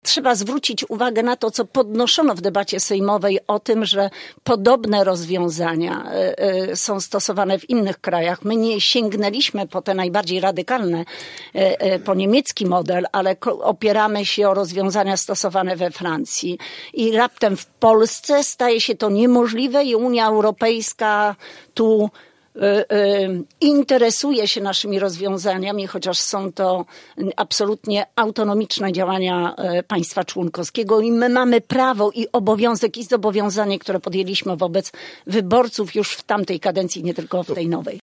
trzeba zwrócić uwagę na to, co podnoszono w debacie sejmowej o tym, że podobne rozwiązania są stosowane w innych krajach. My nie sięgnęliśmy po te najbardziej radykalne, po niemiecki model, ale opieramy się o rozwiązania stosowane we Francji. I raptem w Polsce staje się to niemożliwe i Unia Europejska tu interesuje się naszymi rozwiązaniami, chociaż są to absolutnie autonomiczne działania państwa członkowskiego i my mamy prawo i obowiązek i zobowiązanie, które podjęliśmy wobec wyborców już w tamtej kadencji, nie tylko w tej nowej.